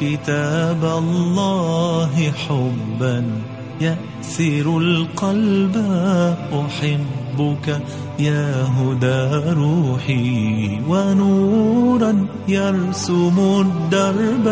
كتاب الله حبا يأسر القلب. أحبك يا هدى روحي ونورا يرسم الدرب.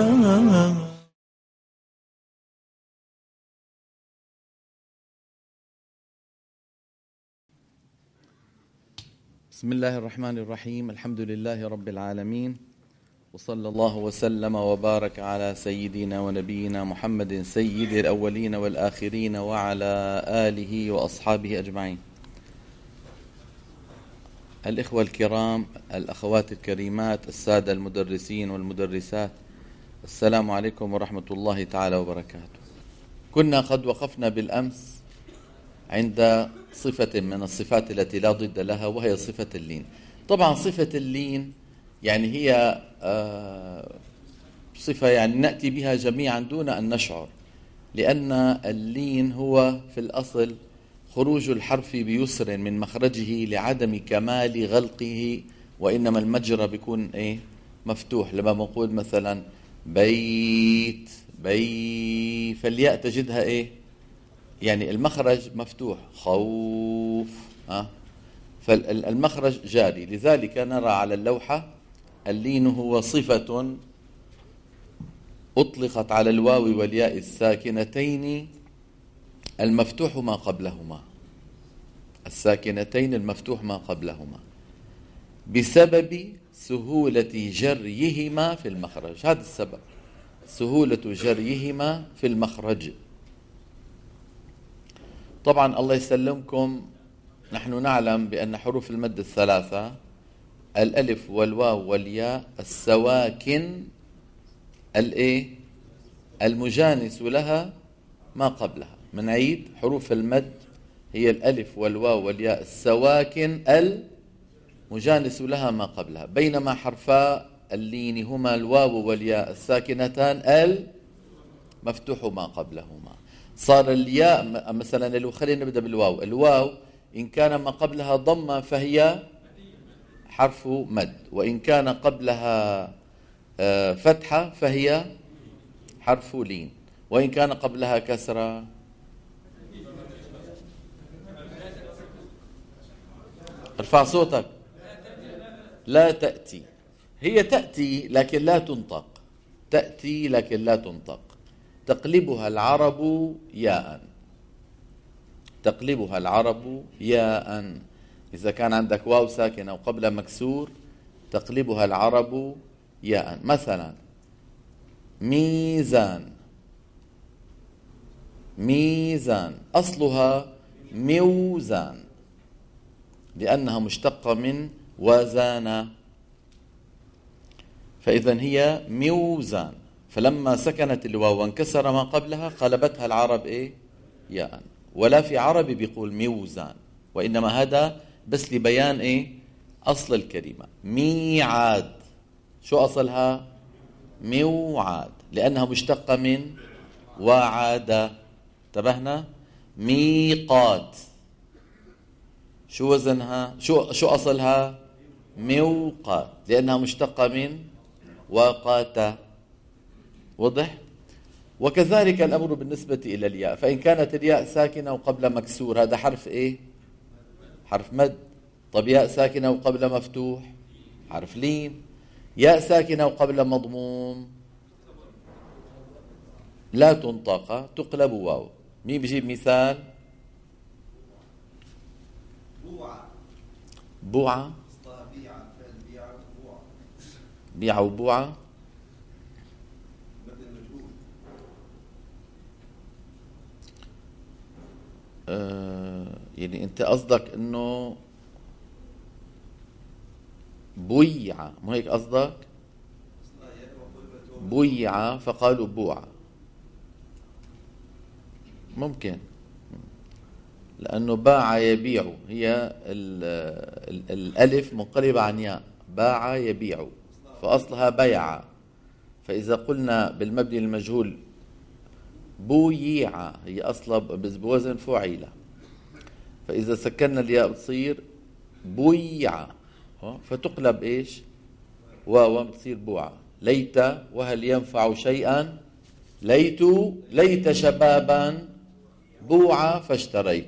بسم الله الرحمن الرحيم. الحمد لله رب العالمين، وصلى الله وسلم وبارك على سيدنا ونبينا محمد سيد الأولين والآخرين وعلى آله وأصحابه أجمعين. الإخوة الكرام، الأخوات الكريمات، السادة المدرسين والمدرسات، السلام عليكم ورحمة الله تعالى وبركاته. كنا قد وقفنا بالأمس عند صفة من الصفات التي لا ضد لها، وهي صفة اللين. طبعا صفة اللين يعني هي صفة يعني نأتي بها جميعا دون أن نشعر، لأن اللين هو في الأصل خروج الحرف بيسر من مخرجه لعدم كمال غلقه، وإنما المجرى بيكون مفتوح. لما بنقول مثلا بيت فالياء تجدها يعني المخرج مفتوح. خوف فالمخرج جاري. لذلك نرى على اللوحة اللين هو صفة أطلقت على الواو والياء الساكنتين المفتوح ما قبلهما، الساكنتين المفتوح ما قبلهما، بسبب سهولة جريهما في المخرج. هذا السبب، سهولة جريهما في المخرج. طبعا الله يسلمكم، نحن نعلم بأن حروف المد الثلاثة الألف والواو والياء السواكن المجانس لها ما قبلها. من عيد، حروف المد هي الألف والواو والياء السواكن المجانس لها ما قبلها، بينما حرفا اللين هما الواو والياء الساكنتان المفتوح ما قبلهما. صار الياء مثلا، خلينا نبدأ بالواو. الواو إن كان ما قبلها ضمة فهي حرف مد، وإن كان قبلها فتحة فهي حرف لين، وإن كان قبلها كسرة ارفع صوتك. لا تأتي، هي تأتي لكن لا تنطق، تأتي لكن لا تنطق. تقلبها العرب ياء، تقلبها العرب ياء. إذا كان عندك واو ساكن أو قبل مكسور تقلبها العرب ياء. مثلا ميزان، ميزان أصلها ميوزان لأنها مشتقة من وزان، فإذن هي ميوزان. فلما سكنت الواو وانكسر ما قبلها قلبتها العرب ياء. ولا في عربي بيقول ميوزان، وإنما هذا بس لبيان أصل الكلمة. ميعاد، شو أصلها؟ ميوعاد، لأنها مشتقة من وعاد. انتبهنا؟ ميقات، شو وزنها؟ شو أصلها؟ ميوقات، لأنها مشتقة من وقات. واضح؟ وكذلك الأمر بالنسبة إلى الياء، فإن كانت الياء ساكنة وقبل مكسور هذا حرف حرف مد. طب ياء ساكنة وقبل مفتوح حرف لين. ياء ساكنة وقبل مضموم لا تنطق، تقلب واو. مين بيجيب مثال؟ بوعة، بيعة وبوعة. يعني انت قصدك انه بويعة، مو هيك قصدك؟ بويعة فقالوا بوعة، ممكن، لأنه باع يبيع، هي الألف منقلبة عن ياء، باع يبيع فأصلها بيع. فإذا قلنا بالمبني المجهول بويعة هي أصلا بوزن فعيلة، فإذا سكننا الياء بتصير بويعة، فتقلب واو بتصير بوعة. ليت وهل ينفع شيئا ليت شبابا بوعى فاشتريت.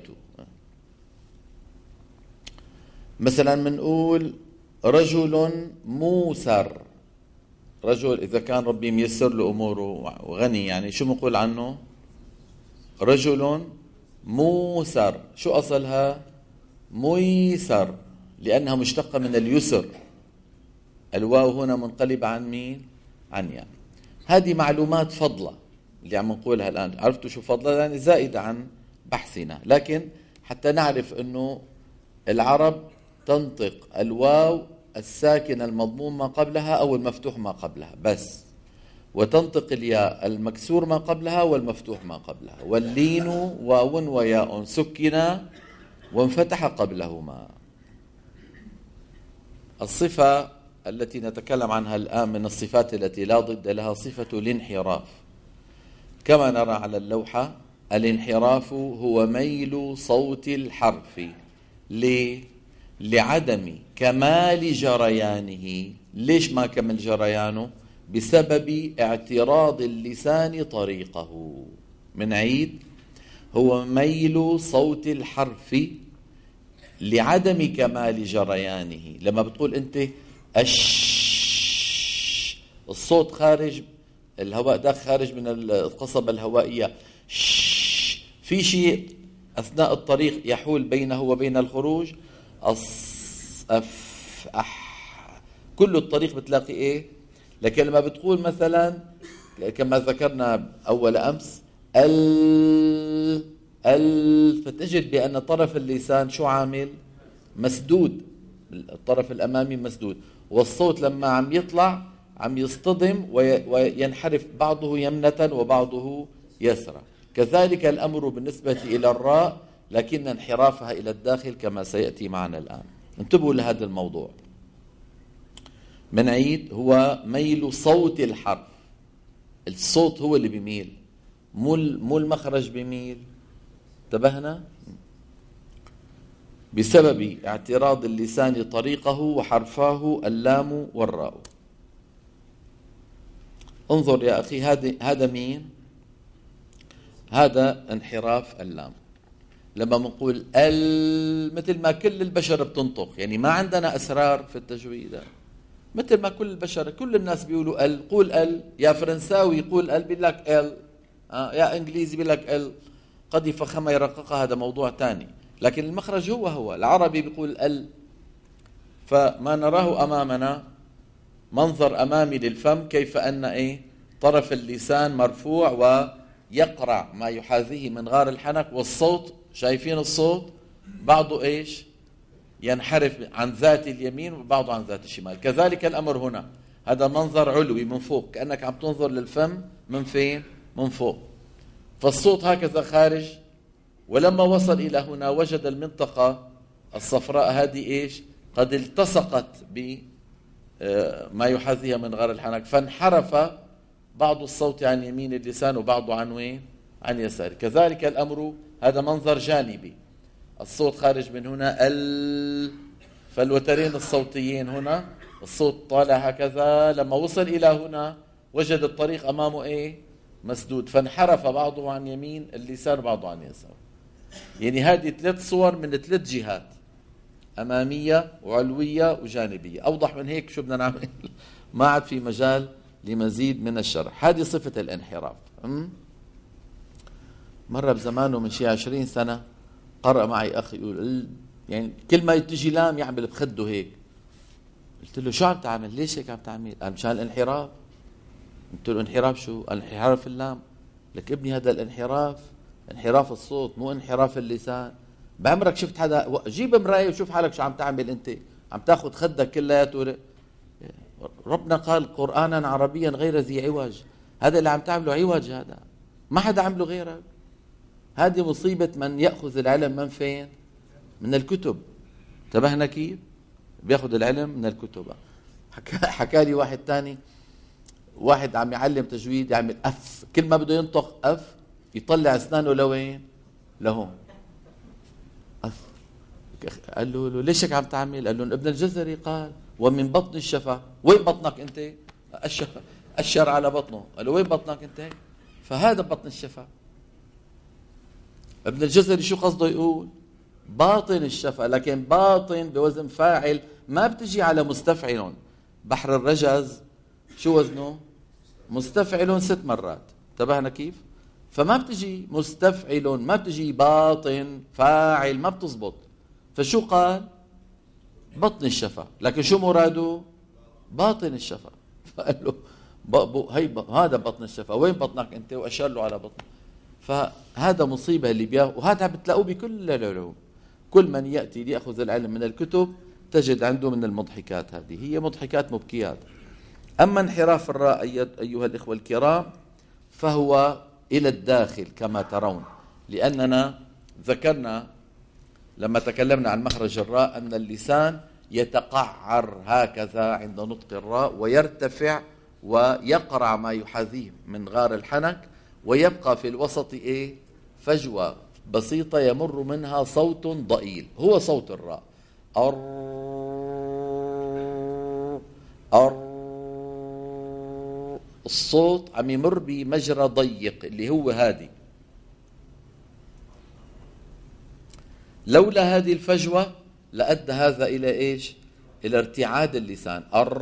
مثلا منقول رجل موسر، رجل إذا كان ربي ميسر له أموره وغني، يعني شو بنقول عنه؟ رجل موسر. شو أصلها؟ ميسر، لأنها مشتقة من اليسر. الواو هنا منقلب عن مين؟ عن ياء. هذه معلومات فضلة اللي عم نقولها الآن. عرفتوا شو فضلة؟ يعني زائدة عن بحثنا، لكن حتى نعرف أنه العرب تنطق الواو الساكن المضموم ما قبلها أو المفتوح ما قبلها بس، وتنطق الياء المكسور ما قبلها والمفتوح ما قبلها. واللين واو وياء سكنا وانفتح قبلهما. الصفة التي نتكلم عنها الآن من الصفات التي لا ضد لها صفة الانحراف. كما نرى على اللوحة، الانحراف هو ميل صوت الحرف لعدم كمال جريانه. ليش ما كمل جريانه؟ بسبب اعتراض اللسان طريقه. من عيد، هو ميل صوت الحرف لعدم كمال جريانه. لما بتقول انت الصوت خارج، الهواء ده خارج من القصبة الهوائية، في شيء أثناء الطريق يحول بينه وبين الخروج، كل الطريق بتلاقي ايه. لكن لما بتقول مثلا كما ذكرنا أول أمس فتجد بأن طرف اللسان شو عامل؟ مسدود، الطرف الأمامي مسدود، والصوت لما عم يطلع عم يصطدم وينحرف بعضه يمنة وبعضه يسرى. كذلك الأمر بالنسبة إلى الراء، لكن انحرافها إلى الداخل كما سيأتي معنا الآن. انتبهوا لهذا الموضوع. من عيد، هو ميل صوت الحرف. الصوت هو اللي بيميل، مو المخرج بيميل. انتبهنا؟ بسبب اعتراض اللسان طريقه وحرفاه اللام والراء. انظر يا أخي، هذا مين؟ هذا انحراف اللام. لما بنقول مثل ما كل البشر بتنطق، يعني ما عندنا أسرار في التجويد، مثل ما كل البشر، كل الناس بيقولوا قول يا فرنساوي يقول بيقول لك يا انجليزي بيقول لك قد يفخمها يرققها، هذا موضوع تاني، لكن المخرج هو العربي بيقول فما نراه أمامنا منظر أمامي للفم، كيف أن طرف اللسان مرفوع ويقرع ما يحاذيه من غار الحنك، والصوت شايفين الصوت بعضه ينحرف عن ذات اليمين وبعضه عن ذات الشمال. كذلك الأمر هنا، هذا منظر علوي من فوق، كأنك عم تنظر للفم من فين؟ من فوق. فالصوت هكذا خارج، ولما وصل إلى هنا وجد المنطقة الصفراء هذه قد التصقت بما يحاذيها من غار الحنك، فانحرف بعض الصوت عن يمين اللسان وبعضه عن وين؟ عن يسار. كذلك الأمر، هذا منظر جانبي، الصوت خارج من هنا فالوترين الصوتيين هنا الصوت طالع هكذا، لما وصل إلى هنا وجد الطريق أمامه مسدود، فانحرف بعضه عن يمين اللسان وبعضه عن يسار. يعني هذه 3 صور من 3 جهات، أمامية وعلوية وجانبية. أوضح من هيك شو بدنا نعمل؟ ما عاد في مجال لمزيد من الشرح. هذه صفة الانحراف. مرة بزمانه من شيء 20 سنة قرأ معي أخي يقول يعني كل ما تجي لام يعمل بخده هيك. قلت له شو عم تعمل؟ ليش هيك عم تعمل؟ قال مشان الانحراف. قلت له انحراف شو؟ انحراف اللام. لك ابني هذا الانحراف انحراف الصوت مو انحراف اللسان. بعمرك شفت حدا؟ جيب مراية وشوف حالك شو عم تعمل انت. عم تاخذ خدك كلياته. ربنا قال قرآنا عربيا غير ذي عوج. هذا اللي عم تعمله عوج، هذا ما حدا عمله غيرك. هذه مصيبة من يأخذ العلم من فين؟ من الكتب. انتبهنا كيف؟ بياخذ العلم من الكتب. حكى لي واحد تاني، واحد عم يعلم تجويد يعمل أف، كل ما بده ينطق أف يطلع أسنانه لوين؟ لهون. أف. قال له ليش هيك عم تعمل؟ قال له ابن الجزري قال ومن بطن الشفة. وين بطنك أنت؟ أشر على بطنه، قال له وين بطنك أنت؟ فهذا بطن الشفا. ابن الجزري شو قصده يقول؟ باطن الشفا، لكن باطن بوزن فاعل، ما بتجي على مستفعل. بحر الرجز شو وزنه؟ مستفعل 6 مرات، انتبهنا كيف؟ فما بتجي مستفعل، ما بتجي باطن فاعل، ما بتزبط. فشو قال؟ بطن الشفا، لكن شو مراده؟ باطن الشفا. فقال له هذا بطن الشفا، وين بطنك انت؟ واشار له على بطنه. فهذا مصيبه اللي وهذا بتلاقوه بكل العلوم. كل من ياتي ليأخذ العلم من الكتب تجد عنده من المضحكات، هذه هي مضحكات مبكيات. اما انحراف الراء ايها الاخوه الكرام فهو الى الداخل كما ترون، لاننا ذكرنا لما تكلمنا عن مخرج الراء أن اللسان يتقعر هكذا عند نطق الراء، ويرتفع ويقرع ما يحاذيه من غار الحنك، ويبقى في الوسط فجوة بسيطة يمر منها صوت ضئيل، هو صوت الراء. الصوت عم يمر بمجرى ضيق اللي هو هادي. لولا هذه الفجوة لأدى هذا إلى إيش؟ إلى ارتعاد اللسان.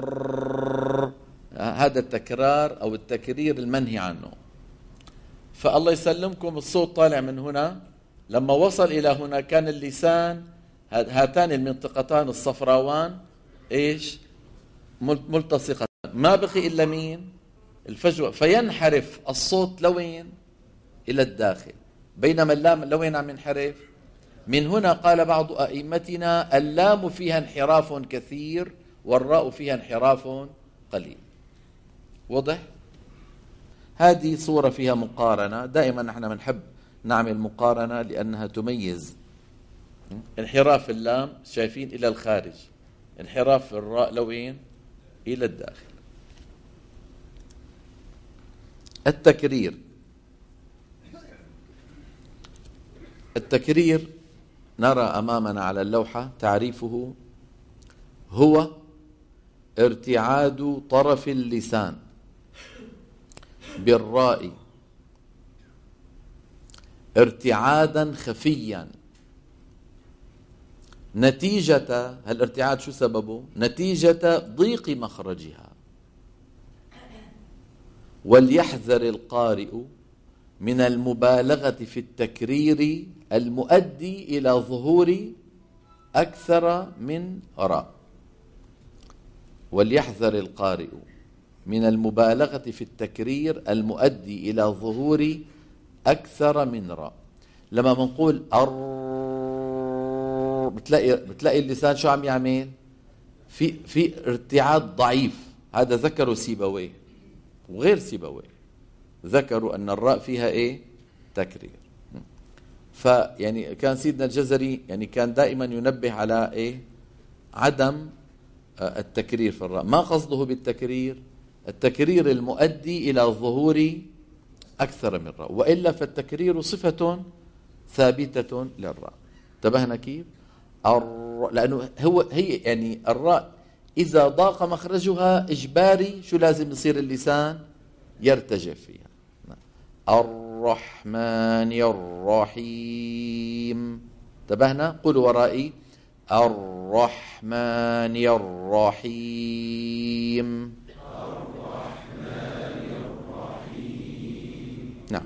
هذا التكرار أو التكرير المنهي عنه. فالله يسلمكم الصوت طالع من هنا، لما وصل إلى هنا كان اللسان هاتان المنطقتان الصفراوان إيش؟ ملتصقتان، ما بقي إلا مين؟ الفجوة، فينحرف الصوت لوين؟ إلى الداخل. بينما اللام لوين عم ينحرف؟ من هنا قال بعض أئمتنا اللام فيها انحراف كثير والراء فيها انحراف قليل. واضح؟ هذه صورة فيها مقارنة، دائما نحن بنحب نعمل مقارنة لأنها تميز. انحراف اللام شايفين إلى الخارج، انحراف الراء لوين؟ إلى الداخل. التكرير. التكرير نرى أمامنا على اللوحة تعريفه: هو ارتعاد طرف اللسان بالراء ارتعادا خفيا نتيجة، هالارتعاد شو سببه؟ نتيجة ضيق مخرجها. وليحذر القارئ من المبالغة في التكرير المؤدي إلى ظهور أكثر من راء. وليحذر القارئ من المبالغة في التكرير المؤدي إلى ظهور أكثر من راء. لما بنقول بتلاقي اللسان شو عم يعمل؟ في ارتعاد ضعيف. هذا ذكروا سيبويه وغير سيبويه، ذكروا أن الراء فيها تكرير. فيعني كان سيدنا الجزري يعني كان دائما ينبه على عدم التكرير في الراء. ما قصده بالتكرير؟ التكرير المؤدي إلى ظهور أكثر من راء، وإلا فالتكرير صفة ثابتة للراء. انتبهنا كيف؟ لأنه هي يعني الراء إذا ضاق مخرجها إجباري شو لازم يصير؟ اللسان يرتجف فيها. الرحمن الرحيم. انتبهنا؟ قولوا ورائي: الرحمن الرحيم. الرحمن الرحيم. نعم.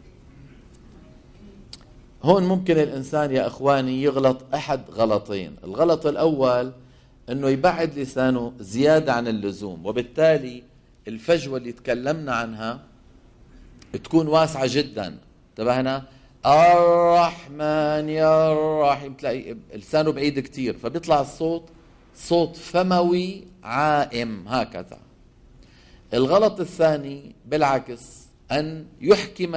هون ممكن الإنسان يا أخواني يغلط أحد غلطين. الغلط الأول أنه يبعد لسانه زيادة عن اللزوم، وبالتالي الفجوة اللي تكلمنا عنها تكون واسعة جدا. انتبهنا؟ الرحمن الرحيم، تلاقي لسانه بعيد كتير، فبيطلع الصوت صوت فموي عائم هكذا. الغلط الثاني بالعكس، أن يحكم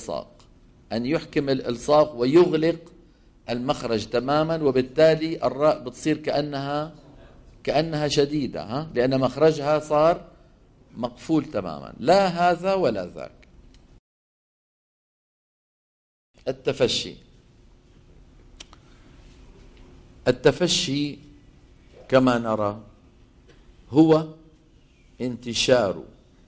الإلصاق ويغلق المخرج تماما، وبالتالي الراء بتصير كأنها شديدة، لأن مخرجها صار مقفول تماما. لا هذا ولا ذاك. التفشي كما نرى هو انتشار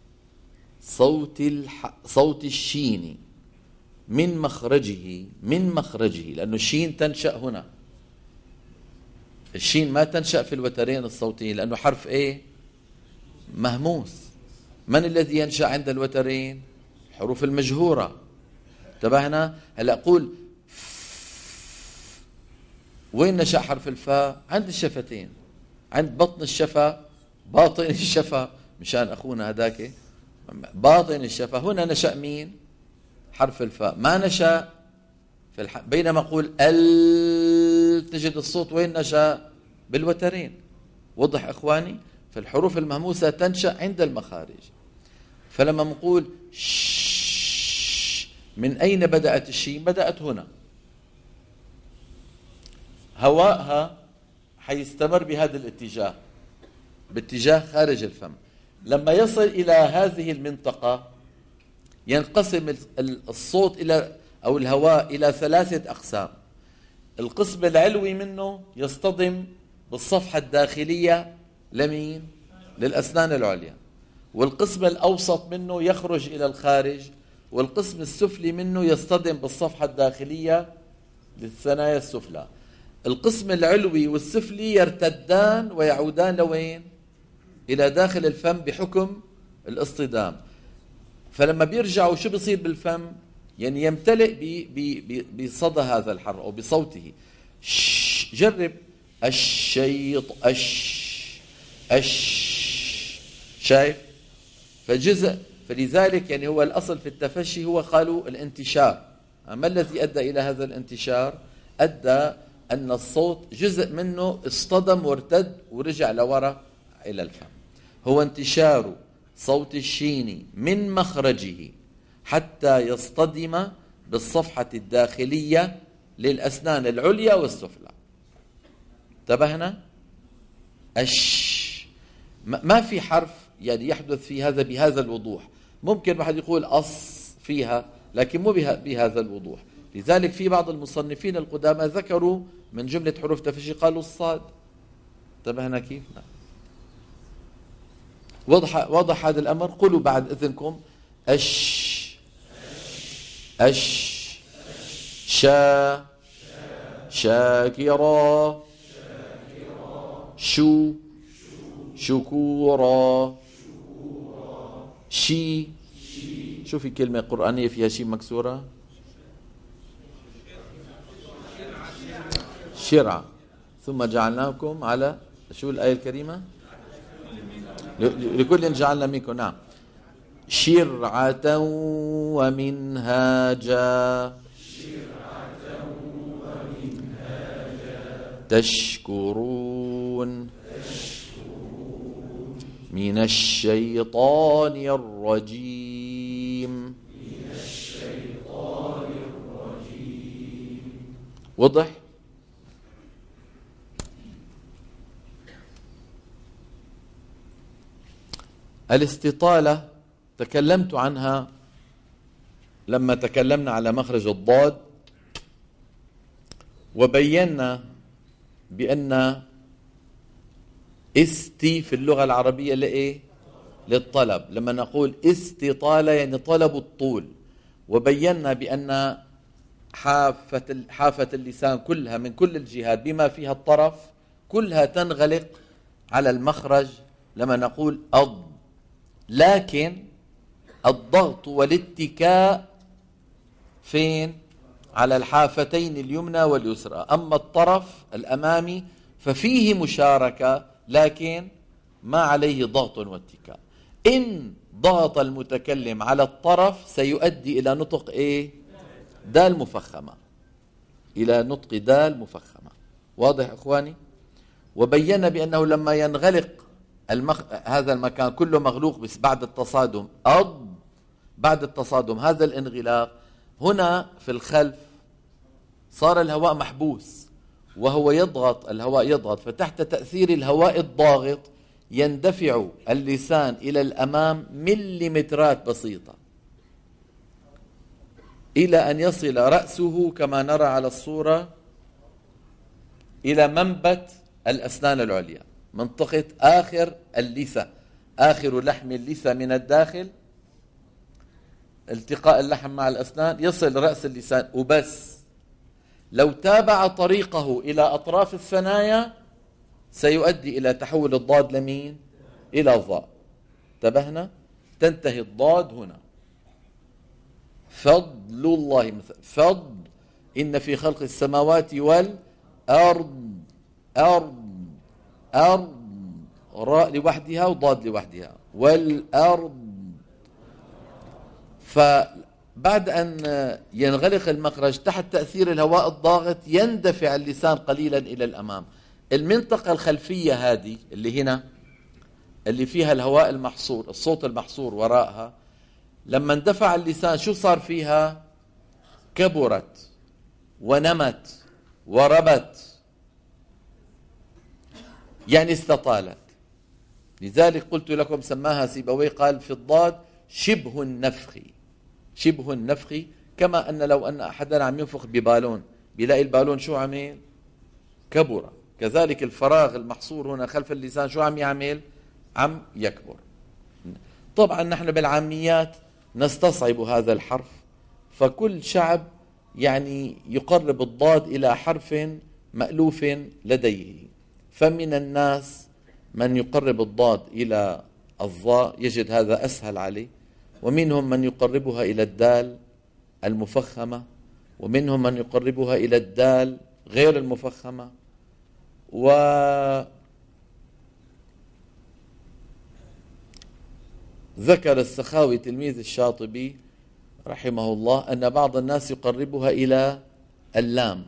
صوت الشين من مخرجه لأنه الشين تنشأ هنا. الشين ما تنشأ في الوترين الصوتيين لأنه حرف ايه؟ مهموس. من الذي ينشأ عند الوترين؟ الحروف المجهورة. انتبهنا؟ هلا أقول وين نشأ حرف الفاء؟ عند الشفتين، عند بطن الشفة، باطن الشفة، مشان أخونا هداك باطن الشفة. هنا نشأ مين؟ حرف الفاء. ما نشأ في بينما أقول تجد الصوت وين نشأ؟ بالوترين. وضح إخواني؟ فالحروف المهموسة تنشأ عند المخارج. فلما نقول من أين بدأت الشين؟ بدأت هنا. هواءها حيستمر بهذا الاتجاه، باتجاه خارج الفم. لما يصل إلى هذه المنطقة ينقسم الصوت أو الهواء إلى 3 أقسام. القسم العلوي منه يصطدم بالصفحة الداخلية لمين؟ للأسنان العليا. والقسم الأوسط منه يخرج إلى الخارج. والقسم السفلي منه يصطدم بالصفحة الداخلية للثنايا السفلى. القسم العلوي والسفلي يرتدان ويعودان لوين؟ إلى داخل الفم بحكم الاصطدام. فلما بيرجعوا شو بيصير بالفم؟ يعني يمتلئ بصدى هذا الحرف أو بصوته. جرب شايف؟ فلذلك يعني هو الأصل في التفشي هو قالوا الانتشار. ما الذي أدى إلى هذا الانتشار؟ أدى أن الصوت جزء منه اصطدم وارتد ورجع لورا إلى الفم. هو انتشار صوت الشين من مخرجه حتى يصطدم بالصفحة الداخلية للأسنان العليا والسفلى. انتبهنا؟ ما في حرف يعني يحدث في هذا بهذا الوضوح. ممكن واحد يقول فيها لكن مو بهذا الوضوح. لذلك في بعض المصنفين القدامى ذكروا من جملة حروف تفشي قالوا الصاد. انتبهنا كيف؟ وضح هذا الأمر. قولوا بعد إذنكم شاكرا، شكورا، شو في كلمة قرآنية فيها شي مكسورة؟ شرعة. ثم جعلناكم على شو الآية الكريمة؟ لكل جعلنا منكم. نعم. شرعة ومنهاجا تشكرون من الشيطان الرجيم. وضح؟ الاستطالة تكلمت عنها لما تكلمنا على مخرج الضاد، وبينا بأن استي في اللغة العربية لإيه؟ للطلب. لما نقول استطالة يعني طلب الطول. وبينا بأن حافة اللسان كلها من كل الجهات بما فيها الطرف كلها تنغلق على المخرج لما نقول لكن الضغط والاتكاء فين؟ على الحافتين اليمنى واليسرى. أما الطرف الأمامي ففيه مشاركة لكن ما عليه ضغط واتكاء. إن ضغط المتكلم على الطرف سيؤدي إلى نطق إيه؟ دال مفخمة، إلى نطق دال مفخمة. واضح إخواني؟ وبينا بأنه لما ينغلق هذا المكان كله مغلوق بس بعد التصادم بعد التصادم هذا الانغلاق هنا في الخلف صار الهواء محبوس وهو يضغط، الهواء يضغط، فتحت تأثير الهواء الضاغط يندفع اللسان إلى الأمام مليمترات بسيطة إلى أن يصل رأسه كما نرى على الصورة إلى منبت الأسنان العليا، منطقة آخر اللثة. آخر لحم اللثة من الداخل، التقاء اللحم مع الأسنان يصل رأس اللسان وبس. لو تابع طريقه إلى أطراف الثنايا سيؤدي إلى تحول الضاد لمين؟ إلى الظاء. انتبهنا؟ تنتهي الضاد هنا. فضل الله مثلا، فضل إن في خلق السماوات والأرض، أرض، راء لوحدها وضاد لوحدها، والأرض. فبعد أن ينغلق المخرج تحت تأثير الهواء الضاغط يندفع اللسان قليلا إلى الأمام. المنطقة الخلفية هذه اللي هنا اللي فيها الهواء المحصور، الصوت المحصور وراءها، لما اندفع اللسان شو صار فيها؟ كبرت ونمت وربت، يعني استطالت. لذلك قلت لكم سماها سيبويه قال في الضاد شبه النفخ، شبه النفخ. كما أن لو أن أحدنا عم ينفخ ببالون بيلاقي البالون شو عمل؟ كبر. كذلك الفراغ المحصور هنا خلف اللسان شو عم يعمل؟ عم يكبر. طبعا نحن بالعاميات نستصعب هذا الحرف، فكل شعب يعني يقرب الضاد إلى حرف مألوف لديه. فمن الناس من يقرب الضاد إلى الظاء يجد هذا أسهل عليه، ومنهم من يقربها إلى الدال المفخمة، ومنهم من يقربها إلى الدال غير المفخمة. وذكر السخاوي تلميذ الشاطبي رحمه الله أن بعض الناس يقربها إلى اللام،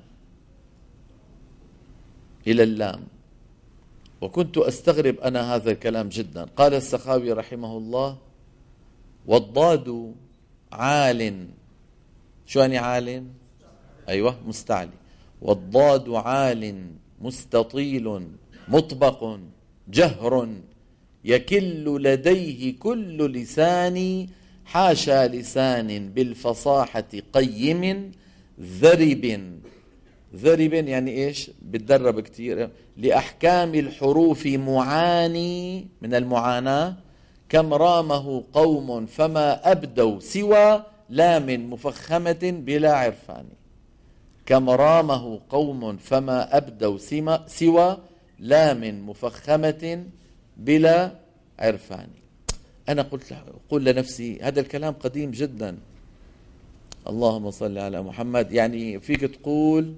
إلى اللام. وكنت أستغرب أنا هذا الكلام جدا. قال السخاوي رحمه الله: والضاد عال. شو يعني عال؟ أيوة مستعلي. والضاد عال مستطيل مطبق جهر يكل لديه كل لسان حاشا لسان بالفصاحة قيم ذرب. ذرب يعني إيش؟ بتدرب كتير. لأحكام الحروف معاني من المعاناة كم رامه قوم فما أبدوا سوى لام مفخمة بلا عرفان. كم رامه قوم فما أبدوا سوى لام مفخمة بلا عرفان. أنا قل لنفسي هذا الكلام قديم جدا. اللهم صل على محمد. يعني فيك تقول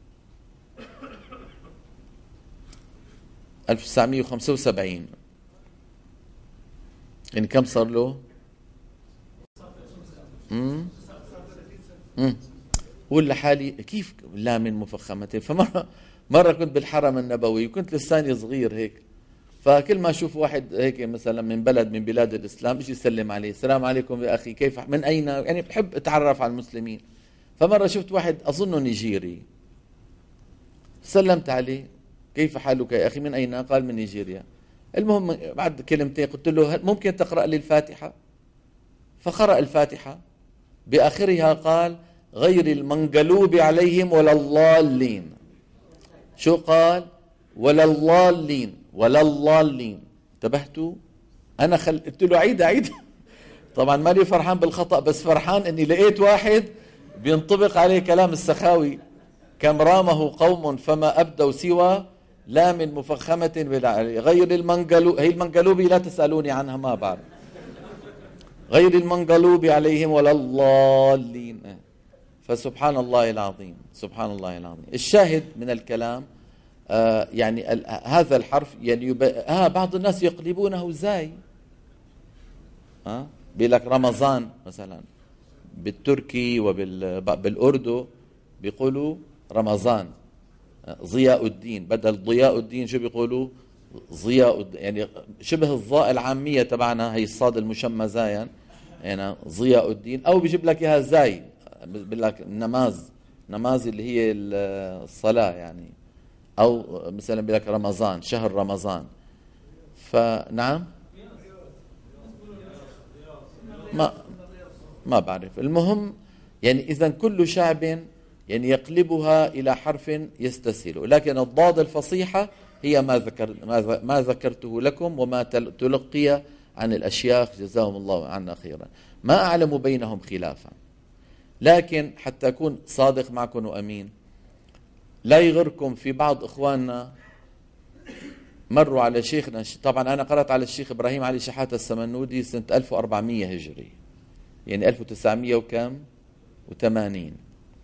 1975، يعني كم صار له؟ قول لحالي كيف لام مفخمة. فمرة كنت بالحرم النبوي وكنت لساني صغير هيك، فكل ما أشوف واحد هيك مثلا من بلد من بلاد الإسلام يجي يسلم عليه: السلام عليكم يا أخي، كيف، من أين؟ يعني بحب أتعرف على المسلمين. فمرة شفت واحد أظنه نيجيري، سلمت عليه: كيف حالك يا أخي، من أين؟ قال: من نيجيريا. المهم بعد كلمتين قلت له: ممكن تقرأ لي الفاتحة؟ فقرأ الفاتحة، بآخرها قال: غير المنقلوب عليهم ولا الضالين. شو قال؟ ولا الضالين، ولا الضالين. انتبهتوا؟ أنا قلت له: عيد. طبعا مالي فرحان بالخطأ، بس فرحان أني لقيت واحد بينطبق عليه كلام السخاوي: كم رامه قوم فما أبدوا سوى لام مفخمة بلا غير المنقلوب. هي المنقلوبي لا تسألوني عنها، ما بعرف. غير المنقلوب عليهم ولا الضالين. فسبحان الله العظيم، سبحان الله العظيم. الشاهد من الكلام يعني هذا الحرف يعني بعض الناس يقلبونه زاي. بيقول لك رمضان مثلا بالتركي وبالأردو بيقولوا رمضان. ضياء الدين بدل ضياء الدين شو بيقولوا؟ ضياء الدين. يعني شبه الضاء العامية تبعنا هي الصاد المشمة يعني ضياء الدين. أو بيجيب لك إياها زاي، بيقول لك نماز اللي هي الصلاة يعني. أو مثلا بيقول لك رمضان، شهر رمضان. فنعم ما بعرف. المهم يعني إذا كل شعب يعني يقلبها إلى حرف يستسهل، لكن الضاد الفصيحة هي ما ذكرته لكم وما تلقي عن الأشياخ جزاهم الله عنا خيرا، ما أعلم بينهم خلافا. لكن حتى أكون صادق معكم وأمين، لا يغركم في بعض إخواننا مروا على شيخنا. طبعا أنا قرأت على الشيخ إبراهيم علي شحاتة السمنودي سنة 1400 هجري، يعني 1900 وكم و80،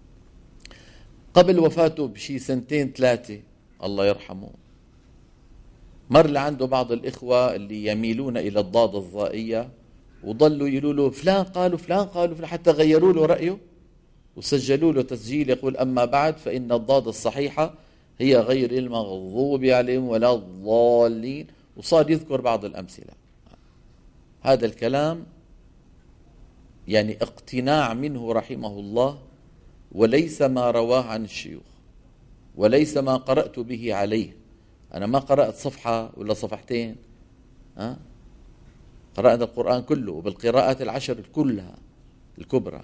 قبل وفاته بشي سنتين ثلاثة الله يرحمه. مر لعنده بعض الإخوة اللي يميلون إلى الضاد الضائية، وظلوا يقولوا له فلان قالوا فلان قالوا فلان، حتى غيروا له رأيه وسجلوا له تسجيل يقول أما بعد فإن الضاد الصحيحة هي غير المغضوب عليهم ولا الضالين، وصار يذكر بعض الأمثلة. هذا الكلام يعني اقتناع منه رحمه الله، وليس ما رواه عن الشيوخ، وليس ما قرأت به عليه. أنا ما قرأت صفحة ولا صفحتين، قرأت القرآن كله وبالقراءات العشر كلها الكبرى.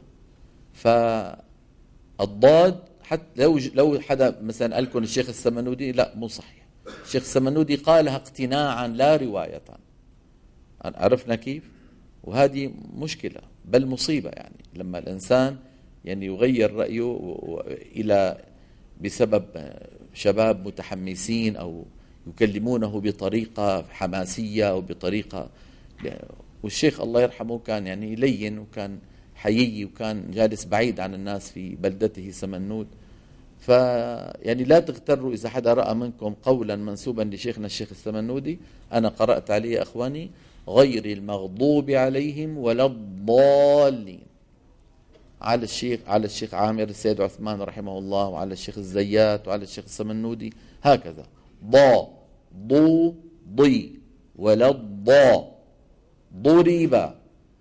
فالضاد حتى لو حدا مثلا قال لكم الشيخ السمنودي، لا مو صحيح. الشيخ السمنودي قالها اقتناعا لا رواية. عرفنا كيف؟ وهذه مشكلة بل مصيبة، يعني لما الإنسان يعني يغير رأيه إلى بسبب شباب متحمسين أو يكلمونه بطريقة حماسية أو بطريقة. والشيخ الله يرحمه كان يعني لين وكان حيي وكان جالس بعيد عن الناس في بلدته سمنود. يعني لا تغتروا إذا حدا رأى منكم قولا منسوبا لشيخنا الشيخ السمنودي. أنا قرأت عليه أخواني غير المغضوب عليهم ولا الضالين، على الشيخ عامر السيد عثمان رحمه الله، وعلى الشيخ الزيات، وعلى الشيخ السمنودي، هكذا ضا ضو ضي ولا الضا ضرب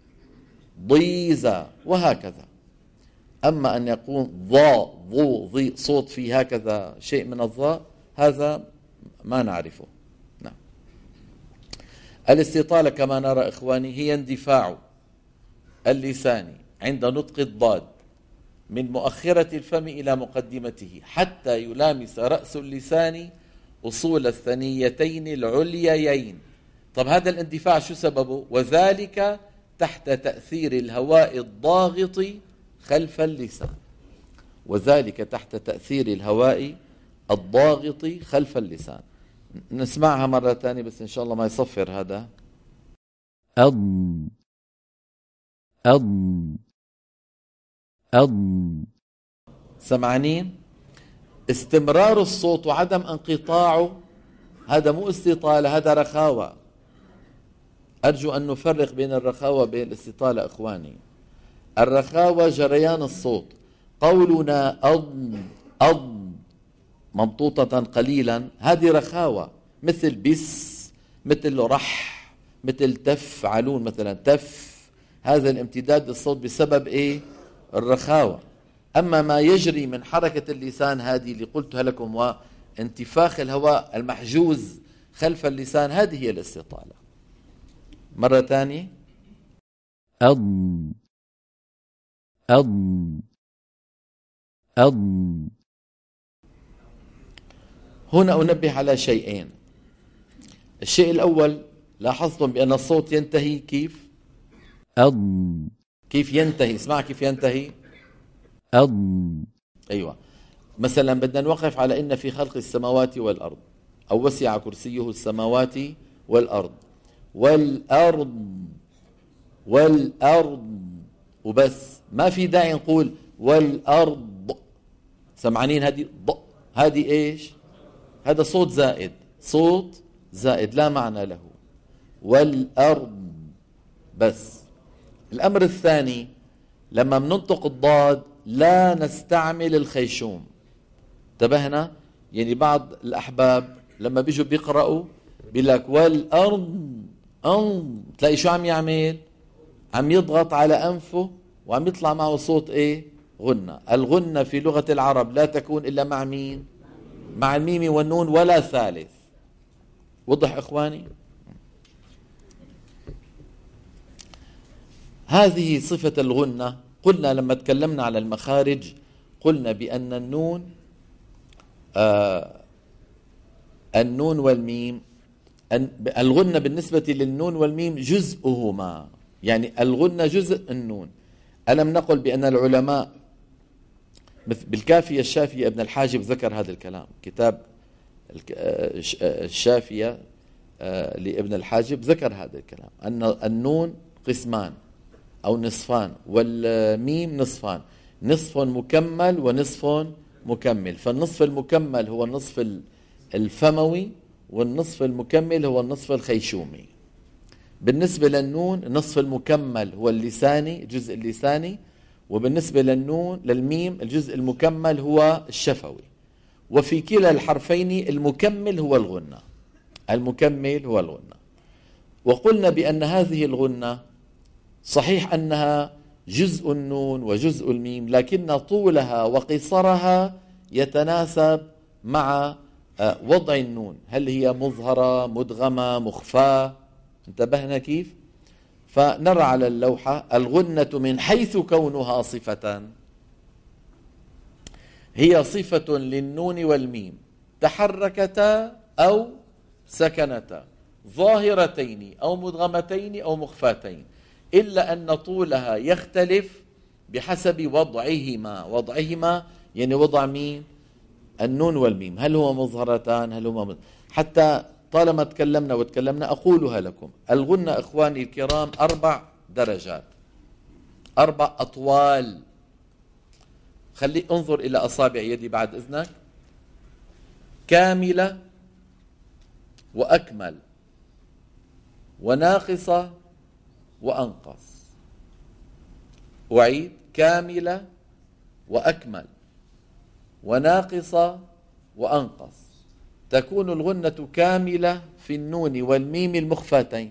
ضيزة وهكذا. أما أن يكون ضا ضو ضي صوت فيه هكذا شيء من الضاء، هذا ما نعرفه. نعم. الاستطالة كما نرى إخواني هي اندفاع اللسان عند نطق الضاد من مؤخرة الفم إلى مقدمته حتى يلامس رأس اللسان أصول الثنيتين العليين. طب هذا الاندفاع شو سببه؟ وذلك تحت تأثير الهواء الضاغط خلف اللسان. وذلك تحت تأثير الهواء الضاغط خلف اللسان. نسمعها مرة ثانية بس إن شاء الله ما يصفر هذا. سمعانين؟ استمرار الصوت وعدم انقطاعه هذا مو استطالة، هذا رخاوة. أرجو أن نفرق بين الرخاوة وبين الاستطالة إخواني. الرخاوة جريان الصوت، قولنا ممطوطة قليلا، هذه رخاوة، مثل بس، مثل رح، مثل تفعلون مثلا تف، هذا الامتداد للصوت بسبب ايه؟ الرخاوة. أما ما يجري من حركة اللسان هذه اللي قلتها لكم وانتفاخ الهواء المحجوز خلف اللسان، هذه هي الاستطالة. مرة ثانية. هنا أنبه على شيئين. الشيء الأول، لاحظتم بأن الصوت ينتهي كيف؟ كيف ينتهي؟ اسمع كيف ينتهي. أيوة. مثلا بدنا نوقف على إن في خلق السماوات والأرض، أو وسع كرسيه السماوات والأرض، والأرض وبس، ما في داعي نقول والأرض. سمعانين؟ هذه إيش؟ هذا صوت زائد، صوت زائد لا معنى له. والأرض بس. الأمر الثاني، لما بننطق الضاد لا نستعمل الخيشوم. انتبهنا؟ يعني بعض الأحباب لما بيجوا بيقرأوا بيقول لك والأرض تلاقي شو عم يعمل؟ عم يضغط على أنفه وعم يطلع معه صوت إيه؟ غنة. الغنة في لغة العرب لا تكون إلا مع مين؟ مع الميم والنون ولا ثالث. وضح إخواني؟ هذه صفة الغنة. قلنا لما تكلمنا على المخارج قلنا بأن النون والميم الغنة بالنسبة للنون والميم جزءهما، يعني الغنة جزء النون. ألم نقل بأن العلماء بالكافية الشافية ابن الحاجب ذكر هذا الكلام، كتاب الشافية لابن الحاجب ذكر هذا الكلام، أن النون قسمان أو نصفان والميم نصفان، نصف مكمل ونصف مكمل، فالنصف المكمل هو النصف الفموي والنصف المكمل هو النصف الخيشومي. بالنسبة للنون النصف المكمل هو اللساني، الجزء اللساني، وبالنسبة للميم الجزء المكمل هو الشفوي، وفي كلا الحرفين المكمل هو الغنة، المكمل هو الغنة. وقلنا بأن هذه الغنة صحيح أنها جزء النون وجزء الميم، لكن طولها وقصرها يتناسب مع وضع النون، هل هي مظهرة مدغمة مخفاة، انتبهنا كيف؟ فنرى على اللوحة الغنة من حيث كونها صفة هي صفة للنون والميم، تحركتا أو سكنتا، ظاهرتين أو مدغمتين أو مخفاتين، إلا أن طولها يختلف بحسب وضعهما يعني وضع مين؟ النون والميم، هل هو مظهرتان هل هو حتى طالما تكلمنا أقولها لكم. الغنة إخواني الكرام 4 درجات، 4 أطوال. خلي انظر إلى أصابع يدي بعد إذنك، كاملة وأكمل وناقصة وأنقص. أعيد، كاملة وأكمل وناقصة وأنقص. تكون الغنة كاملة في النون والميم المخفاتين،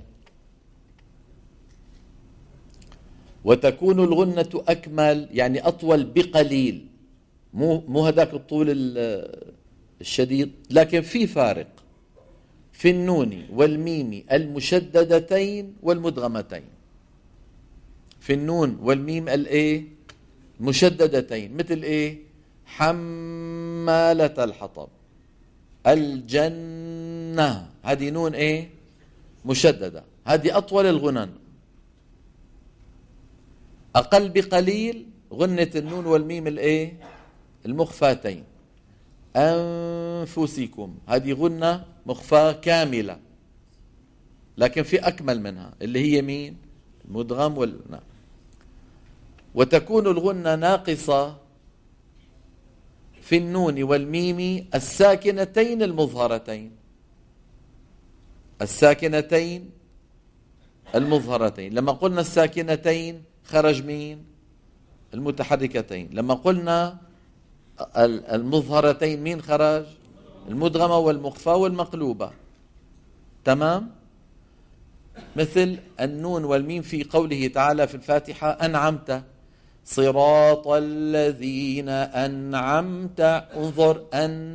وتكون الغنة أكمل يعني أطول بقليل، مو هذاك الطول الشديد، لكن في فارق في النون والميم المشددتين والمدغمتين. في النون والميم الايه؟ مشددتين، مثل ايه؟ حمالة الحطب، الجنة، هذه نون ايه؟ مشددة، هذه أطول الغنن. أقل بقليل غنة النون والميم الايه؟ المخفاتين. أنفسكم، هذه غنة مخفاة كاملة، لكن في أكمل منها اللي هي مين؟ المدغم وتكون الغنة ناقصة في النون والميم الساكنتين المظهرتين، الساكنتين المظهرتين. لما قلنا الساكنتين خرج مين؟ المتحركتين. لما قلنا المظهرتين مين خرج؟ المدغمة والمخفاة والمقلوبة. تمام؟ مثل النون والميم في قوله تعالى في الفاتحة أنعمت، صراط الذين أنعمت، انظر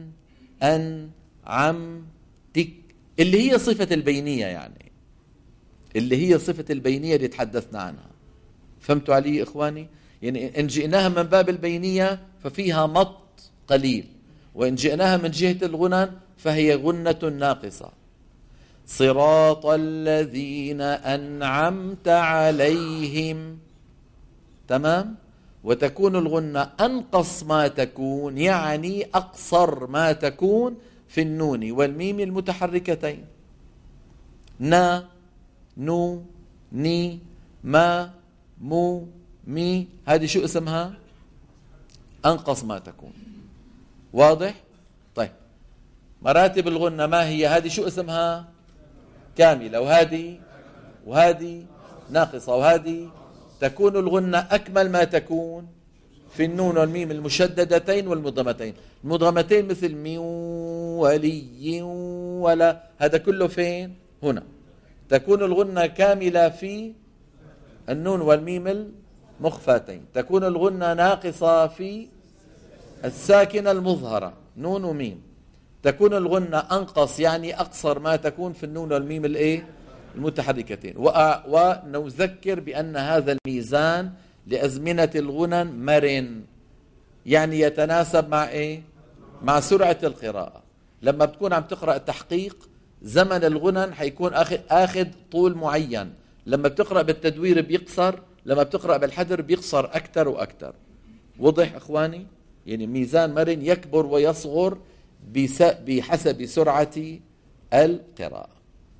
أنعمتك، اللي هي صفة البينية، يعني اللي هي صفة البينية اللي تحدثنا عنها. فهمتوا علي إخواني؟ يعني إن جئناها من باب البينية ففيها مط قليل، وإن جئناها من جهة الغنن فهي غنة ناقصة. صراط الذين أنعمت عليهم، تمام؟ وتكون الغنة أنقص ما تكون، يعني أقصر ما تكون في النون والميم المتحركتين. نا، نو، ني، ما، مو، مي، هذه شو اسمها؟ أنقص ما تكون. واضح؟ طيب مراتب الغنة ما هي؟ هذه شو اسمها؟ كاملة، وهذه ناقصة، وهذه تكون الغنة أكمل ما تكون في النون والميم المشددتين والمدغمتين. المدغمتين مثل مي ولي ولا، هذا كله فين؟ هنا. تكون الغنة كاملة في النون والميم المخفاتين. تكون الغنة ناقصة في الساكنة المظهرة نون وميم. تكون الغنة أنقص يعني أقصر ما تكون في النون والميم الإيه؟ المتحركتين. ونذكر بأن هذا الميزان لأزمنة الغنن مرن، يعني يتناسب مع إيه؟ مع سرعة القراءة. لما بتكون عم تقرأ تحقيق زمن الغنن حيكون أخذ طول معين. لما بتقرأ بالتدوير بيقصر، لما بتقرأ بالحدر بيقصر أكثر وأكثر. وضح أخواني؟ يعني ميزان مرن يكبر ويصغر بحسب سرعة القراءة.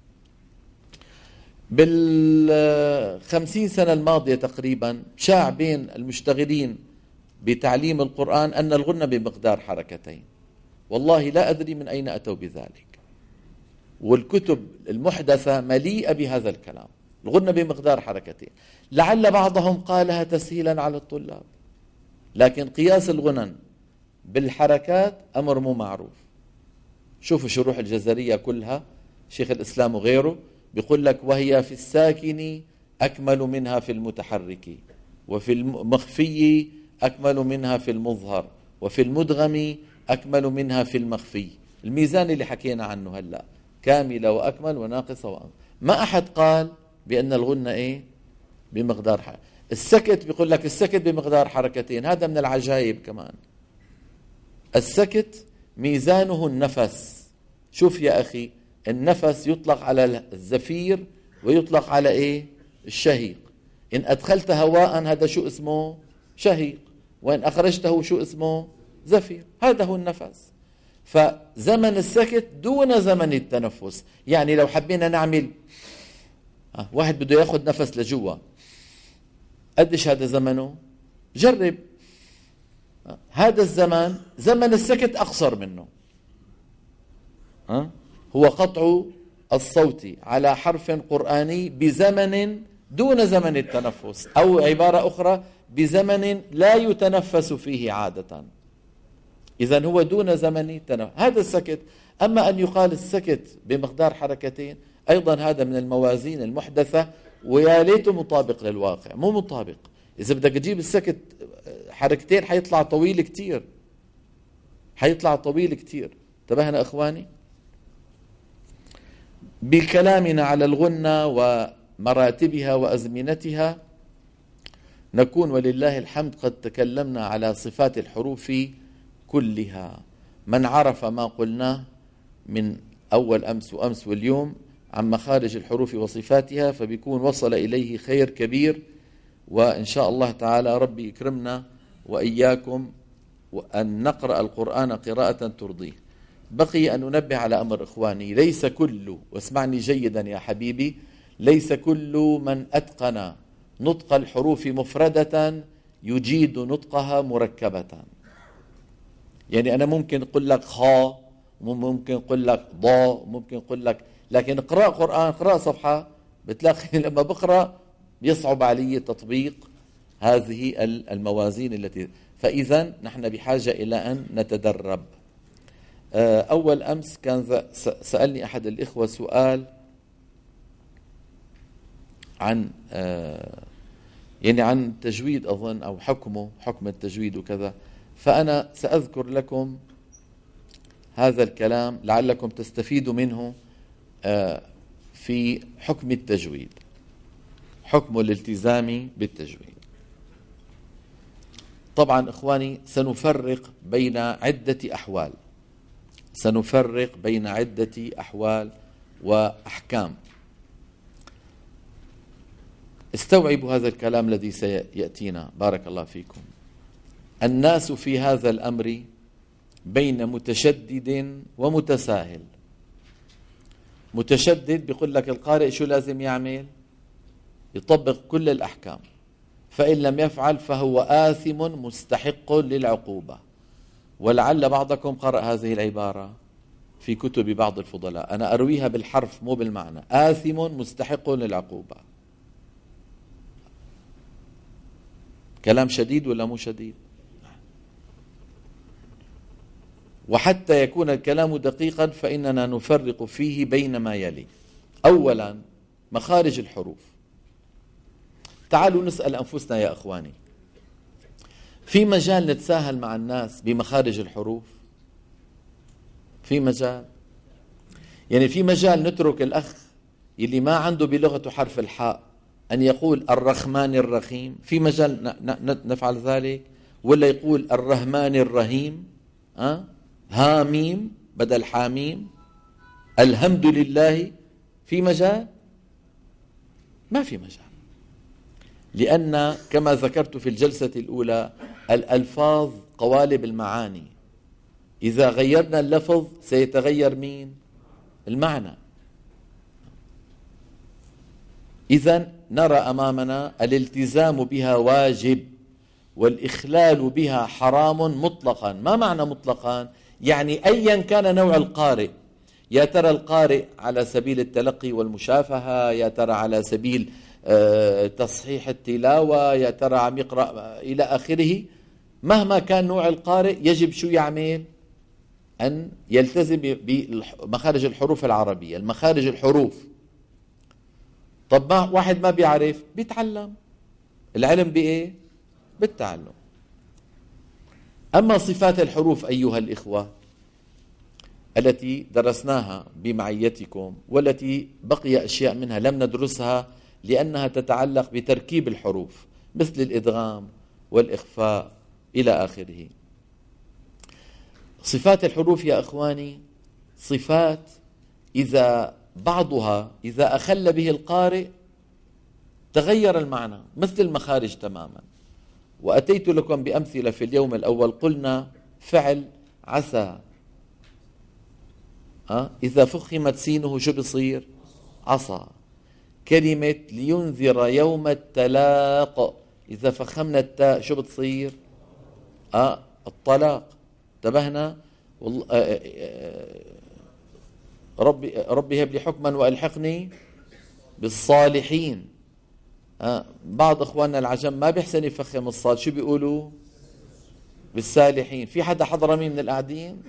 بال50 سنة الماضية تقريبا شاع بين المشتغلين بتعليم القرآن أن الغنة بمقدار حركتين. والله لا أدري من أين أتوا بذلك، والكتب المحدثة مليئة بهذا الكلام. الغنة بمقدار حركتين، لعل بعضهم قالها تسهيلا على الطلاب، لكن قياس الغنن بالحركات أمر مو معروف. شوفوا شروح الجزرية كلها، شيخ الإسلام وغيره بيقول لك: وهي في الساكن أكمل منها في المتحرك، وفي المخفي أكمل منها في المظهر، وفي المدغم أكمل منها في المخفي. الميزان اللي حكينا عنه هلأ كاملة وأكمل وناقصة وأمل. ما أحد قال بأن الغنة إيه؟ بمقدار حركة. السكت بيقول لك السكت بمقدار حركتين، هذا من العجائب كمان. السكت ميزانه النفس. شوف يا أخي، النفس يطلق على الزفير ويطلق على إيه؟ الشهيق. إن أدخلت هواء هذا شو اسمه؟ شهيق، وإن أخرجته شو اسمه؟ زفير. هذا هو النفس. فزمن السكت دون زمن التنفس. يعني لو حبينا نعمل واحد بده ياخذ نفس لجوا، قديش هذا زمنه؟ جرب. هذا الزمان زمن السكت أقصر منه. هو قطع الصوت على حرف قرآني بزمن دون زمن التنفس، أو عبارة أخرى بزمن لا يتنفس فيه عادة. إذن هو دون زمن التنفس، هذا السكت. أما أن يقال السكت بمقدار حركتين، أيضا هذا من الموازين المحدثة، ويا ليته مطابق للواقع. مو مطابق. إذا بدك تجيب السكت حركتين حيطلع طويل كتير، حيطلع طويل كتير. انتبهنا أخواني؟ بكلامنا على الغنة ومراتبها وأزمنتها نكون ولله الحمد قد تكلمنا على صفات الحروف كلها. من عرف ما قلناه من أول أمس وأمس واليوم عن مخارج الحروف وصفاتها فبيكون وصل إليه خير كبير. وإن شاء الله تعالى ربي يكرمنا وإياكم وأن نقرأ القرآن قراءة ترضيه. بقي أن ننبه على أمر إخواني، ليس كل، واسمعني جيدا يا حبيبي، ليس كل من أتقن نطق الحروف مفردة يجيد نطقها مركبة. يعني أنا ممكن أقول لك خا، ممكن أقول لك ضا، ممكن أقول لك، لكن اقرأ قرآن، اقرأ صفحة، بتلاقي لما بقرأ يصعب علي تطبيق هذه الموازين التي. فإذا نحن بحاجة إلى أن نتدرب. أول أمس كان سألني أحد الإخوة سؤال عن يعني عن تجويد أظن، أو حكم التجويد وكذا. فأنا سأذكر لكم هذا الكلام لعلكم تستفيدوا منه في حكم التجويد، حكم الالتزام بالتجويد. طبعا إخواني سنفرق بين عدة أحوال، سنفرق بين عدة أحوال وأحكام. استوعبوا هذا الكلام الذي سيأتينا بارك الله فيكم. الناس في هذا الأمر بين متشدد ومتساهل. متشدد بيقول لك القارئ شو لازم يعمل؟ يطبق كل الأحكام، فإن لم يفعل فهو آثم مستحق للعقوبة. ولعل بعضكم قرأ هذه العبارة في كتب بعض الفضلاء، أنا أرويها بالحرف مو بالمعنى، آثم مستحق للعقوبة. كلام شديد ولا مو شديد؟ وحتى يكون الكلام دقيقا فإننا نفرق فيه بين ما يلي. أولا مخارج الحروف. تعالوا نسأل أنفسنا يا أخواني، في مجال نتساهل مع الناس بمخارج الحروف؟ في مجال؟ يعني في مجال نترك الأخ اللي ما عنده بلغته حرف الحاء أن يقول الرحمن الرحيم؟ في مجال نفعل ذلك؟ ولا يقول الرحمن الرحيم هاميم بدل حاميم؟ الحمد لله في مجال؟ ما في مجال، لأن كما ذكرت في الجلسة الأولى الألفاظ قوالب المعاني، إذا غيرنا اللفظ سيتغير مين؟ المعنى. إذن نرى أمامنا الالتزام بها واجب والإخلال بها حرام مطلقا. ما معنى مطلقا؟ يعني أيا كان نوع القارئ، يا ترى القارئ على سبيل التلقي والمشافهة، يا ترى على سبيل تصحيح التلاوة، يا ترى عم يقرأ إلى آخره، مهما كان نوع القارئ يجب شو يعمل؟ أن يلتزم بمخارج الحروف العربية، المخارج الحروف. طب ما واحد ما بيعرف، بيتعلم. العلم بإيه؟ بالتعلم. أما صفات الحروف أيها الإخوة التي درسناها بمعيتكم، والتي بقي أشياء منها لم ندرسها لأنها تتعلق بتركيب الحروف، مثل الإدغام والإخفاء إلى آخره. صفات الحروف يا أخواني صفات إذا بعضها إذا أخل به القارئ تغير المعنى، مثل المخارج تماما. وأتيت لكم بأمثلة في اليوم الأول. قلنا فعل عسى، إذا فخمت سينه شو بصير؟ عصا. كلمة لينذر يوم التلاق، إذا فخمنا التاء شو بتصير؟ الطلاق. انتبهنا؟ ربي هب لي حكما وألحقني بالصالحين. بعض اخواننا العجم ما بيحسن يفخم الصاد، شو بيقولوا؟ بالسالحين. في حدا حضرمي من القاعدين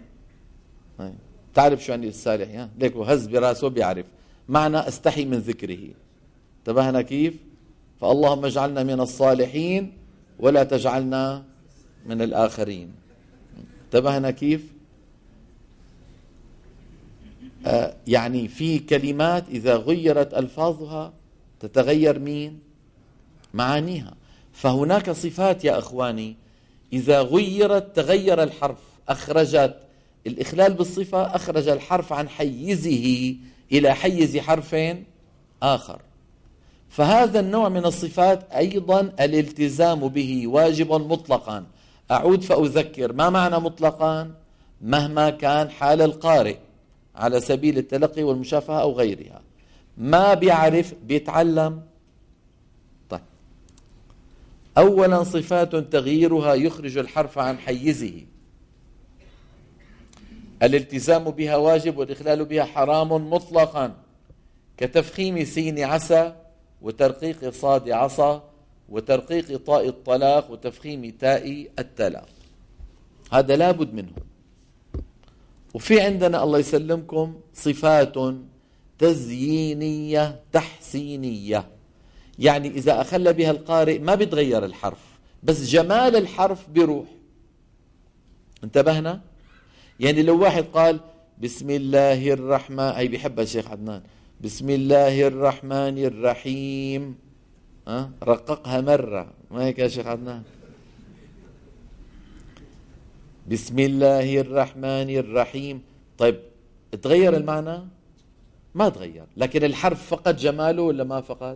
تعرف شو يعني السالحين؟ ليك هز براسه بيعرف معنى استحي من ذكره. انتبهنا كيف؟ فاللهم اجعلنا من الصالحين ولا تجعلنا من الآخرين. انتبهنا كيف؟ يعني في كلمات إذا غيرت ألفاظها تتغير مين؟ معانيها. فهناك صفات يا أخواني إذا غيرت تغير الحرف، أخرجت الإخلال بالصفة، أخرج الحرف عن حيزه إلى حيز حرف آخر. فهذا النوع من الصفات أيضا الالتزام به واجب مطلقا. أعود فأذكر، ما معنى مطلقا؟ مهما كان حال القارئ على سبيل التلقي والمشافهة أو غيرها. ما بيعرف بيتعلم. طيب، أولا صفات تغييرها يخرج الحرف عن حيزه. الالتزام بها واجب والإخلال بها حرام مطلقا، كتفخيم سين عسى وترقيق صاد عصا وترقيق طاء الطلاق وتفخيم تاء التلاق. هذا لابد منه. وفي عندنا الله يسلمكم صفات تزيينية تحسينية، يعني إذا أخل بها القارئ ما بيتغير الحرف، بس جمال الحرف بيروح. انتبهنا؟ يعني لو واحد قال بسم الله الرحمن، هي بيحبها الشيخ عدنان، بسم الله الرحمن الرحيم، رققها مرة، ما هيك يا شيخ عدنان؟ بسم الله الرحمن الرحيم. طيب تغير المعنى؟ ما تغير، لكن الحرف فقد جماله ولا ما فقد؟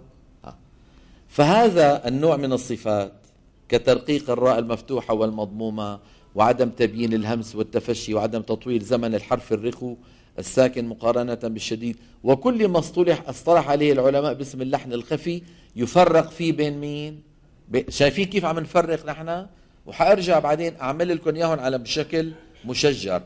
فهذا النوع من الصفات كترقيق الراء المفتوحة والمضمومة، وعدم تبيين الهمس والتفشي، وعدم تطويل زمن الحرف الرخو الساكن مقارنة بالشديد، وكل ما اصطلح عليه العلماء باسم اللحن الخفي يفرق فيه بين مين؟ شايفين كيف عم نفرق نحن؟ وحأرجع بعدين أعمل لكم إياهم على بشكل مشجر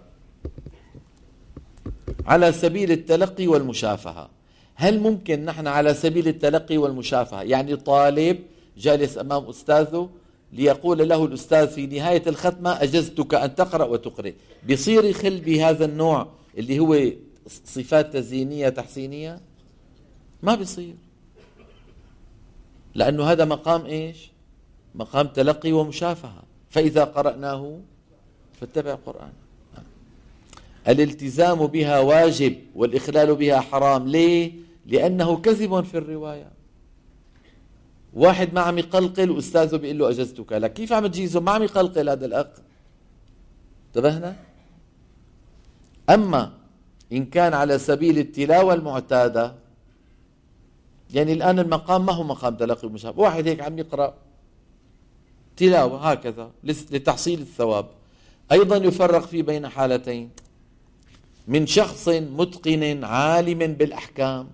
على سبيل التلقي والمشافهة. هل ممكن نحن على سبيل التلقي والمشافهة، يعني طالب جالس أمام أستاذه ليقول له الأستاذ في نهاية الختمة أجزتك أن تقرأ وتقرأ، بيصير يخل بهذا النوع اللي هو صفات تزيينية تحسينية؟ ما بيصير، لأنه هذا مقام إيش؟ مقام تلقي ومشافهة. فإذا قرأناه فاتبع القرآن. الالتزام بها واجب والإخلال بها حرام. ليه؟ لأنه كذب في الرواية. واحد ما عم يقلقل وأستاذه بيقول له أجزتك لك، كيف عم تجيزه؟ ما عم يقلقل هذا الأخ. انتبهنا؟ أما إن كان على سبيل التلاوة المعتادة، يعني الآن المقام ما هو مقام تلقي ومشافهة، واحد هيك عم يقرأ تلاوة هكذا لتحصيل الثواب. أيضا يفرق فيه بين حالتين: من شخص متقن عالم بالأحكام،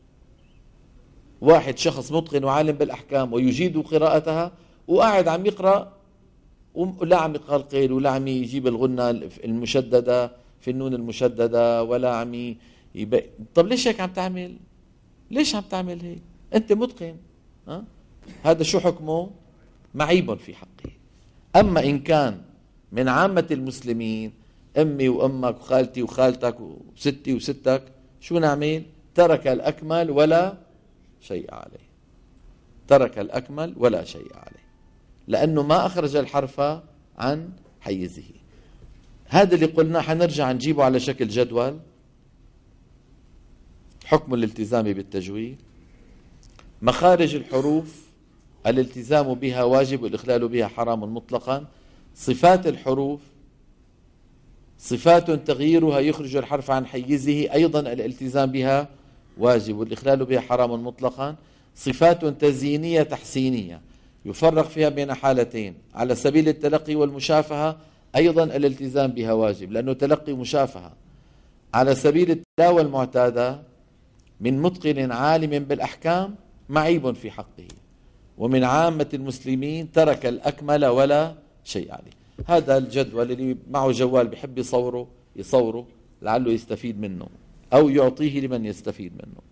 واحد شخص متقن وعالم بالأحكام ويجيد قراءتها، وقاعد عم يقرأ ولا عم يقلقل ولا عم يجيب الغنة المشددة في النون المشددة ولا عم طب ليش هيك عم تعمل؟ ليش عم تعمل هيك؟ أنت متقن، هذا شو حكمه؟ معيب في حقه. أما إن كان من عامة المسلمين، أمي وأمك وخالتي وخالتك وستي وستك، شو نعمل؟ ترك الأكمل ولا شيء عليه، ترك الأكمل ولا شيء عليه، لأنه ما أخرج الحرف عن حيزه. هذا اللي قلنا حنرجع نجيبه على شكل جدول. حكم الالتزام بالتجويد: مخارج الحروف الالتزام بها واجب والإخلال بها حرام مطلقا. صفات الحروف: صفات تغييرها يخرج الحرف عن حيزه، أيضا الالتزام بها واجب والإخلال بها حرام مطلقا. صفات تزيينية تحسينية يفرق فيها بين حالتين: على سبيل التلقي والمشافهة، أيضا الالتزام بها واجب لأنه تلقي مشافهة. على سبيل التلاوة المعتادة: من متقن عالم بالأحكام معيب في حقه، ومن عامة المسلمين ترك الأكمل ولا شيء عليه. هذا الجدول اللي معه جوال بحب يصوره لعله يستفيد منه أو يعطيه لمن يستفيد منه.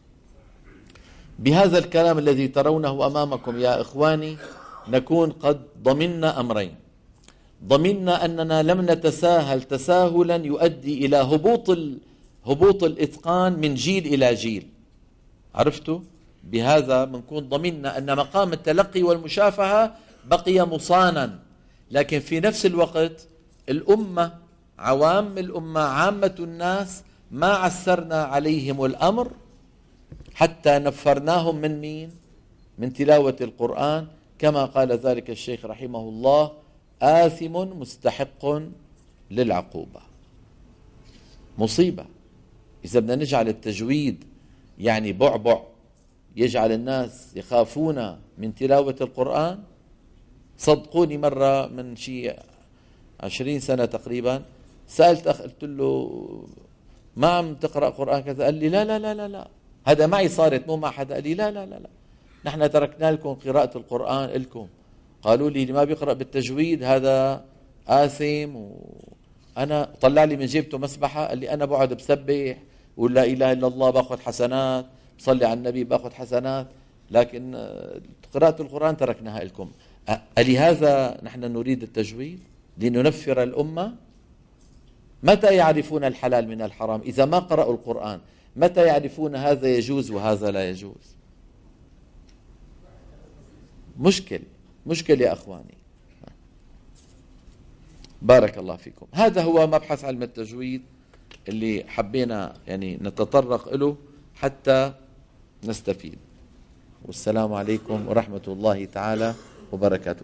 بهذا الكلام الذي ترونه أمامكم يا إخواني نكون قد ضمننا أمرين: ضمننا أننا لم نتساهل تساهلا يؤدي إلى هبوط الإتقان من جيل إلى جيل. عرفتوا؟ بهذا بنكون ضمننا أن مقام التلقي والمشافهة بقي مصانا، لكن في نفس الوقت الأمة، عوام الأمة، عامة الناس، ما عسرنا عليهم الأمر حتى نفرناهم من مين؟ من تلاوة القرآن، كما قال ذلك الشيخ رحمه الله: آثم مستحق للعقوبة. مصيبة إذا بدنا نجعل التجويد يعني بعبع يجعل الناس يخافون من تلاوة القرآن. صدقوني مرة من شيء 20 سنة تقريبا سألت أخ قلت له: ما عم تقرأ قرآن كذا؟ قال لي: لا لا لا لا لا، هذا معي صارت مو مع حدا. قال لي: لا لا لا لا، نحن تركنا لكم قراءة القرآن لكم. قالوا لي: اللي ما بيقرأ بالتجويد هذا آثم. وأنا طلع لي من جيبته مسبحة، قال لي: أنا بقعد بسبح ولا إله إلا الله باخذ حسنات، بصلي على النبي باخذ حسنات، لكن قراءة القرآن تركناها لكم. ألهذا نحن نريد التجويد؟ لننفر الأمة؟ متى يعرفون الحلال من الحرام إذا ما قرأوا القرآن؟ متى يعرفون هذا يجوز وهذا لا يجوز؟ مشكل يا أخواني. بارك الله فيكم. هذا هو مبحث علم التجويد اللي حبينا يعني نتطرق له حتى نستفيد. والسلام عليكم ورحمة الله تعالى وبركاته.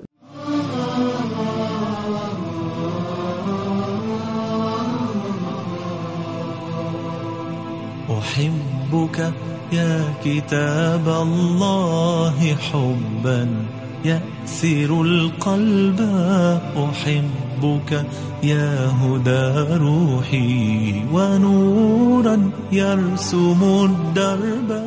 أحبك يا كتاب الله حبا يأسر القلب، أحبك يا هدى روحي ونورا يرسم الدرب.